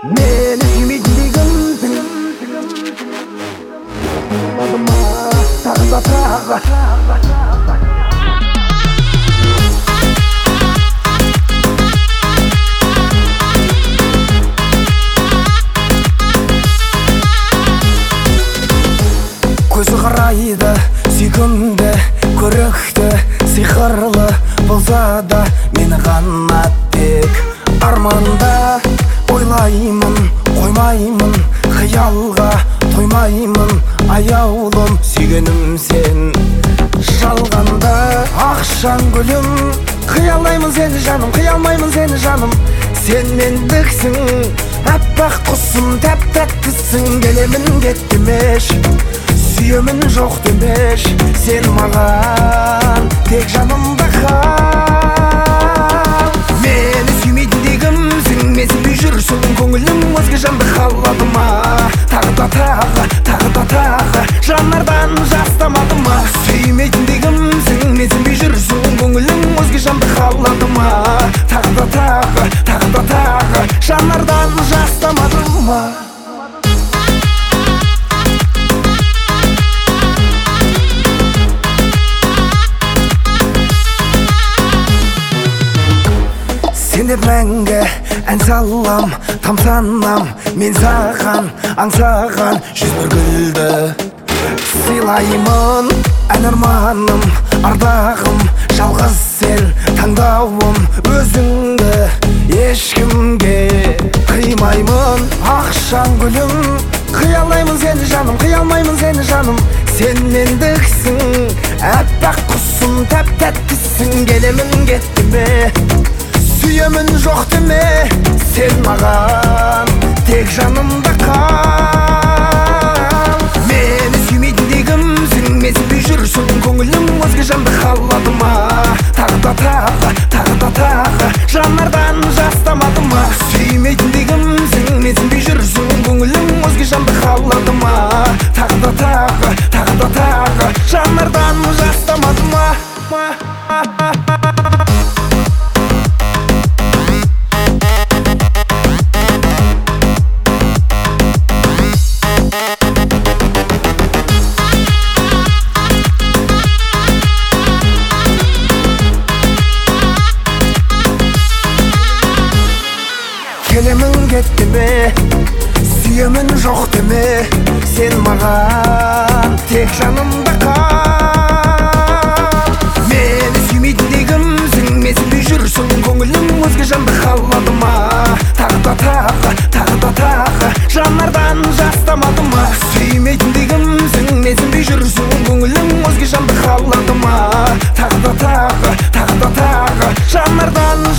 Meni suymaydigimsin tag'da көзі қарайды сүйкімді көрікті сиқырлы болса да мені ғана тек арманда ойлаймын қоймаймын қиялға тоймаймын аяулым сүйгенім сен жалғанда ақшаң гүлім қиялаймын сені жаным қиялмаймын сені жаным сен мендіксің аппақ құсым тәп тәттісің келемін кет демеш сүйемін жоқ демеш сен маған тек жанымда қал мені сүймейтіндегімсің мен сенбей жүрсің көңілім өзге жанды қалады ма тағы да жанардан жас тамады ма сүймейтіндегімсің мен сенбей жүрсің көңілім өзге жанды қалады ма тағы да жанардан жас тамады ма сен деп мәңгі ән салам тамсанам мен саған аңсаған жүз бір гүлді сыйлаймын ән арманым ардағым жалғыз сен таңдауым өзіңді ешкімге қимаймын ақшаң гүлім қиялаймын сені жаным қиялмаймын сені жаным сен мендіксің аппақ құсым тәп тәттісің келемін кет деме сүйемін жоқ деме сен маған тек жанымда қал мені сүймейтіндегімсің мен сенбей жүрсің көңілім өзге жанды қалады ма тағы да жанардан жас тамады ма сүймейтіндегімсің мен сенбей жүрсің көңілім өзге жанды қалады ма тағы да жанардан жас тамады ма келемін кет деме сүйемін жоқ деме сен маған тек жанымда қал мені сүймейтіндегімсің мен сенбей жүрсің көңілім өзге жанды қалады ма тағы да жанардан жас тамады ма сүймейтіндегімсің мен сенбей жүрсің көңілім өзге жанды қалады ма тағы да жанардан